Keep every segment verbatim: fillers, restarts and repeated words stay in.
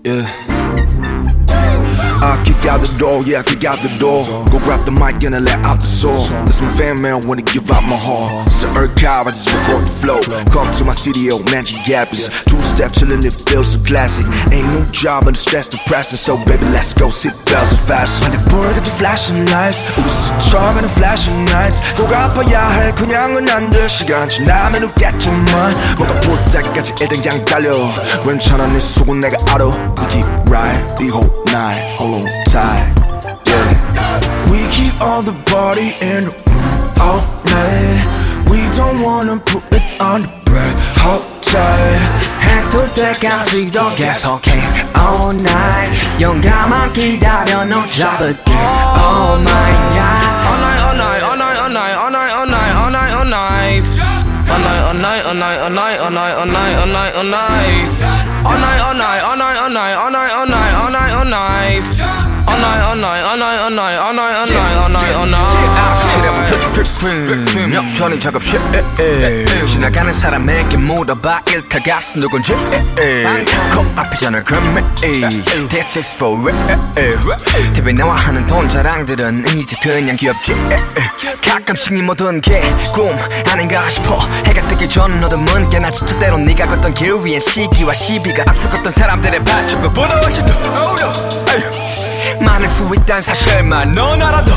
Yeah. I kick out the door, yeah, I kick out the door. Go grab the mic and I let out the soul. That's my fan man when I give out my heart. It's the Earth cow, I just record the flow. Come to my studio, Magic Gappers. Two step chillin', it feels so classic. Ain't no job and the stress depressing. So baby, let's go, sit bells and fast. And the bird at the flashing lights. 우리 스쳐가는 flashing nights. 꼭 아파야 해, 그냥은 안 돼. 시간 지나면 웃겠지만 뭔가 볼 때까지 일단 그냥 달려. 괜찮아, 네 속은 내가 알아. We keep right, the whole night. Hold on tight, yeah. We keep all the body in the room all night. We don't wanna put it on the break. Hold tight. 해뜰 때까지도 계속해 all night. 영감만 기다려 너 잡을게 all night, yeah. All night, all night, all night, all night, all night, all night, all night, all night. All night, all night, all night, all night, all night, all night, all night, all night. All night, all night, all night, all night, all night, all night, all night, all night. All night, all night, all night, all night, all night, all night, all night, all night. 여전히 작업실 지나가는 사람에게 물어봐 일타 가슴 누군지 코앞이 저널 그럼 This is for real 티비에 나와 하는 돈 자랑들은 이제 그냥 귀엽지 가끔씩 네 모든 게 꿈 아닌가 싶어 해가 뜨기 전 어둠은 꽤나 주특대로 네가 걷던 길 위엔 시기와 시비가 앞서갔던 사람들의 발자국보다 훨씬 더 많을 수 있단 사실만 넌 알아도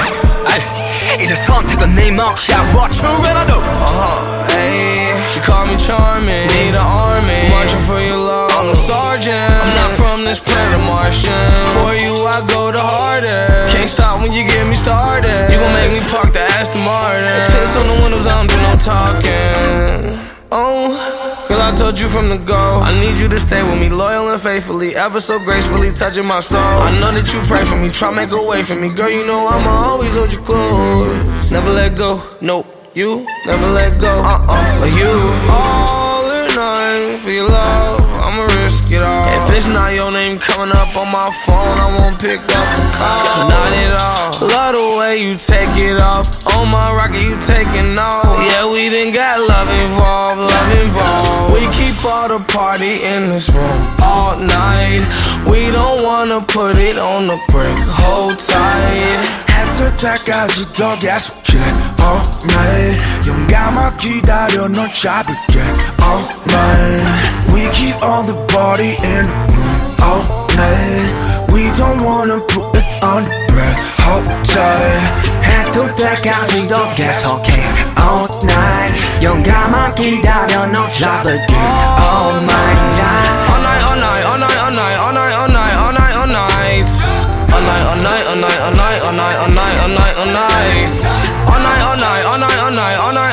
이제 선택은 네 몫이야 What you gonna do? Uh-huh, ayy. She call me charming, need an army, marching for your love, I'm a sergeant. I'm not from this planet Martian. For you I go the hardest. Can't stop when you get me started. You gon' make me park the Aston Martin. Tints on the windows, I don't do no talking. Oh, girl, I told you from the go, I need you to stay with me, loyal and faithfully, ever so gracefully touching my soul. I know that you pray for me, try make a way for me. Girl, you know I'ma always hold you close. Never let go, nope, you never let go. Uh-uh, but you all or nothing for your love, I'ma risk it all. If it's not your name coming up on my phone, I won't pick up the call. Not at all. Love the way you take it off. On my rocket, you taking off. Yeah, we done got love involved, love involved. We keep all the party in this room all night. We don't wanna put it on the break. Hold tight. 해뜰 때까지도 계속해 all night. 영감만 기다려 너 잡을게 all night. We keep all the body in the room all night. We don't wanna put it on the break. Hold tight. 해뜰 때까지도 계속해 all night. 영감만 기다려 너 잡을게 all night, yeah. All night, all night, all night, all night, all night, all night, all night, all night. All night, all night, all night, all night, all night, all night, all night, all night. All night, all night, all night, all night, all night.